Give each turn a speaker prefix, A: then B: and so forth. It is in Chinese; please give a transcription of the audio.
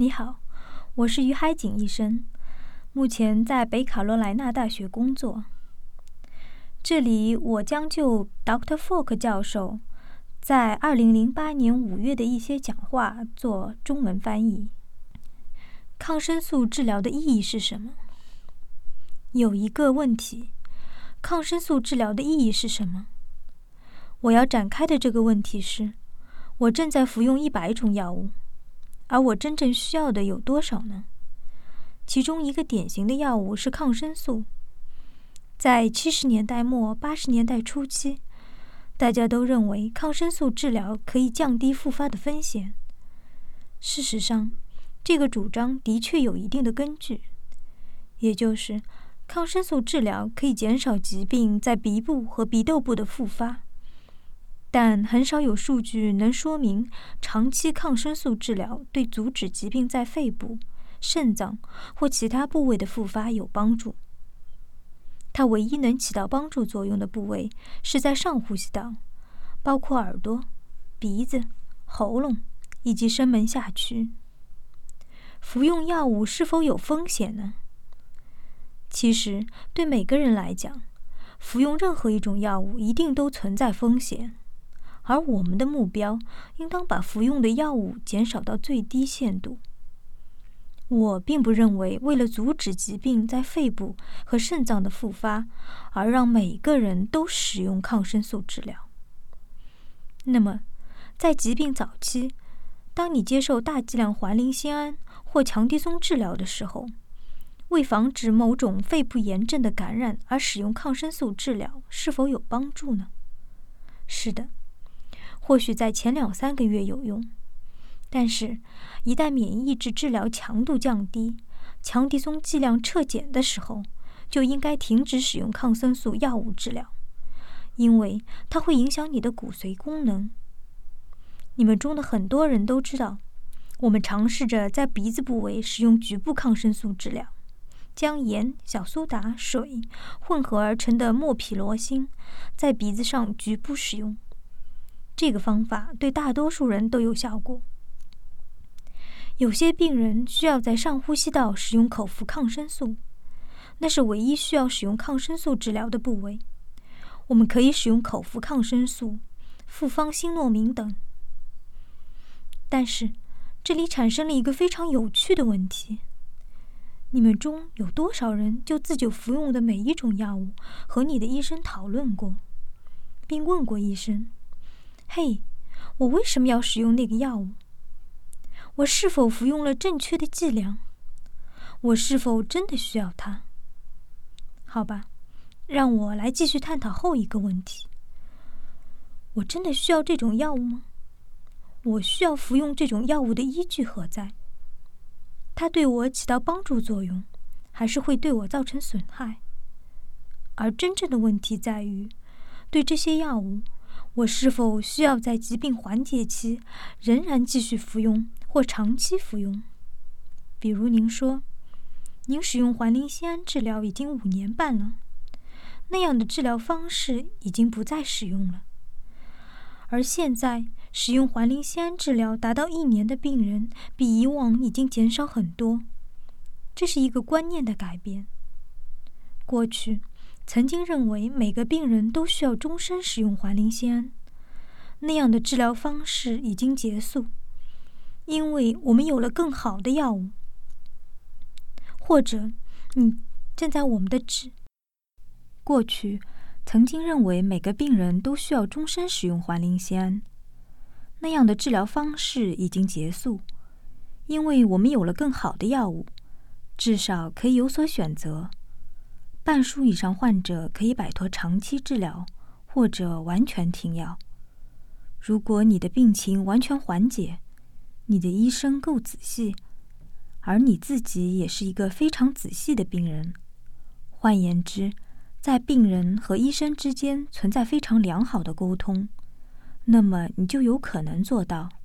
A: 你好，我是于海景医生，目前在北卡罗来纳大学工作。这里我将就 Dr. Falk 教授在2008年5月的一些讲话做中文翻译。抗生素治疗的意义是什么？有一个问题，抗生素治疗的意义是什么？我要展开的这个问题是，我正在服用100种药物，而我真正需要的有多少呢？其中一个典型的药物是抗生素。在70年代末、80年代初期，大家都认为抗生素治疗可以降低复发的风险。事实上，这个主张的确有一定的根据，也就是抗生素治疗可以减少疾病在鼻部和鼻窦部的复发，但很少有数据能说明长期抗生素治疗对阻止疾病在肺部、肾脏或其他部位的复发有帮助。它唯一能起到帮助作用的部位是在上呼吸道，包括耳朵、鼻子、喉咙以及声门下区。服用药物是否有风险呢？其实，对每个人来讲，服用任何一种药物一定都存在风险，而我们的目标应当把服用的药物减少到最低限度。我并不认为为了阻止疾病在肺部和肾脏的复发，而让每个人都使用抗生素治疗。那么，在疾病早期，当你接受大剂量环磷酰胺或强地松治疗的时候，为防止某种肺部炎症的感染而使用抗生素治疗是否有帮助呢？是的，或许在前2-3个月有用。但是，一旦免疫抑制治疗强度降低，强地松剂量撤减的时候，就应该停止使用抗生素药物治疗，因为它会影响你的骨髓功能。你们中的很多人都知道，我们尝试着在鼻子部位使用局部抗生素治疗，将盐、小苏打、水混合而成的莫匹罗辛在鼻子上局部使用。这个方法对大多数人都有效果。有些病人需要在上呼吸道使用口服抗生素，那是唯一需要使用抗生素治疗的部位。我们可以使用口服抗生素、复方新诺明等。但是，这里产生了一个非常有趣的问题：你们中有多少人就自己服用的每一种药物和你的医生讨论过，并问过医生：“嘿，我为什么要使用那个药物？我是否服用了正确的剂量？我是否真的需要它？”好吧，让我来继续探讨后一个问题：我真的需要这种药物吗？我需要服用这种药物的依据何在？它对我起到帮助作用，还是会对我造成损害？而真正的问题在于，对这些药物，我是否需要在疾病缓解期仍然继续服用或长期服用？比如您说，您使用环磷酰胺治疗已经5年半了，那样的治疗方式已经不再使用了。而现在，使用环磷酰胺治疗达到1年的病人比以往已经减少很多。这是一个观念的改变。过去，曾经认为每个病人都需要终身使用环磷酰胺，那样的治疗方式已经结束，因为我们有了更好的药物。或者，你正在我们的过去曾经认为每个病人都需要终身使用环磷酰胺，那样的治疗方式已经结束，因为我们有了更好的药物，至少可以有所选择。半数以上患者可以摆脱长期治疗，或者完全停药。如果你的病情完全缓解，你的医生够仔细，而你自己也是一个非常仔细的病人。换言之，在病人和医生之间存在非常良好的沟通，那么你就有可能做到。